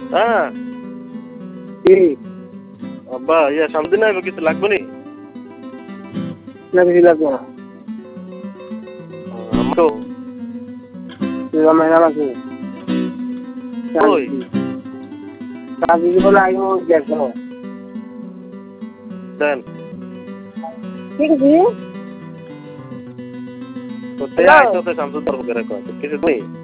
হ্যাঁ কি আব্বা ইয়া সামদিন আইব কিছু লাগবে নি না কিছু লাগবে না আমারও তুই আমার আছে ওই কাজী বলে আগে দেখো দেন ঠিক আছে তো তে আইতো তো সামসু তোর করে কয় কিছু নেই